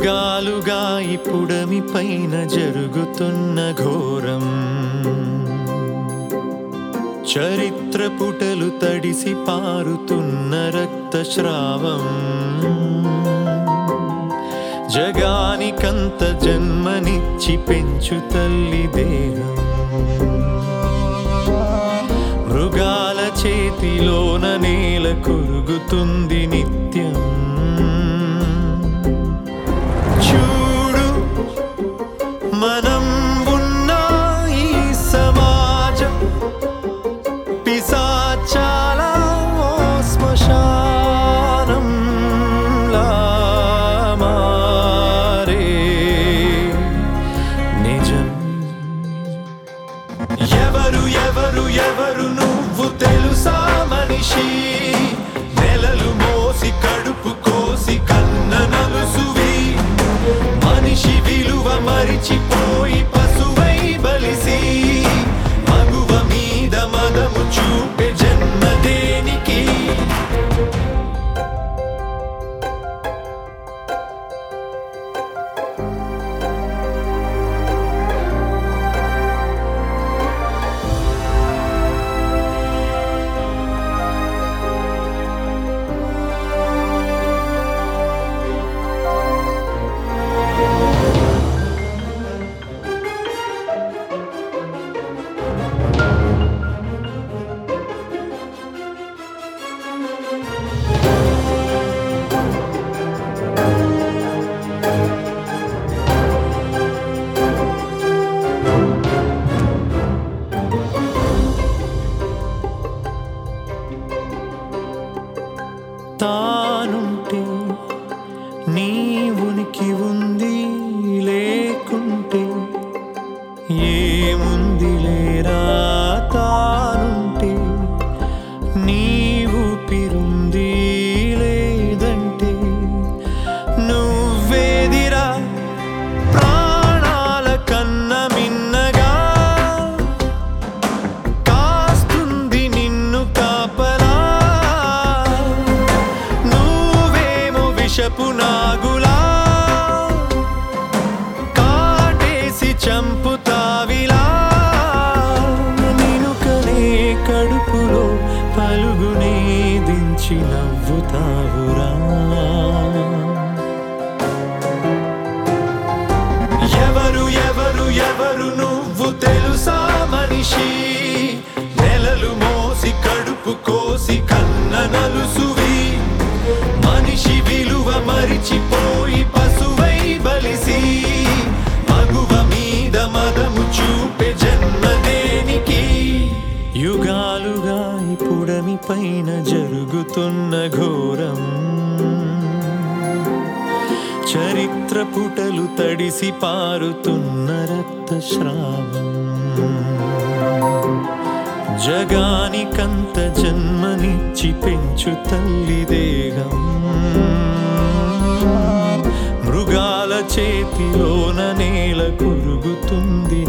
యుగాలుగా ఇప్పుడమి పైన జరుగుతున్న ఘోరం, చరిత్ర పుటలు తడిసి పారుతున్న రక్తస్రావం, జగానికంత జన్మనిచ్చి పెంచు తల్లి దేహం, మృగాల చేతిలోన నేల కొరుగుతుంది నిత్యం. చూడు మనం ఉన్న ఈ సమాజం పిశాచాల శ్మశానంలా మారే నిజం. ఎవరు ఎవరు ఎవరు నువ్వు తెలుసా మనిషి, నెలలు మోసి కడుపు కోసి కన్న నలుసువి, మనిషి విలువ మరిచిపోయి పశువై బలిసి, మగువ మీద మదము చూపే జన్మ దేనికి? తానుంటే నీ ఉనికి ఉంది, లేకుంటే ఏముంది లేరా. తానుంటే నీ ఊపిరుంది, లేదంటే నువ్వేదిరా. ప్రాణాల కన్న మిన్నగా కాస్తుంది నిన్ను కాపలా, విషపు నాగులా కాటేసి చంపుతావిలా. నినుకనే కడుపులో పలుగునే దించి నవ్వుతావురా. ఎవరు ఎవరు ఎవరు నువ్వు తెలుసా మనిషి, నెలలు మోసి కడుపు కోసి కన్న నలుసువి, మనిషి విలువ మరిచిపోయి పశువై బలిసి, మగువ మీద మదము చూపే జన్మ దేనికి? యుగాలుగా ఇప్పుడమి పైన జరుగుతున్న ఘోరం, చరిత్ర పుటలు తడిసి పారుతున్న రక్తస్రావం, జగానికంత జన్మనిచ్చి పెంచు తల్లి దేహం, మృగాల చేతిలోన నేల కొరుగుతుంది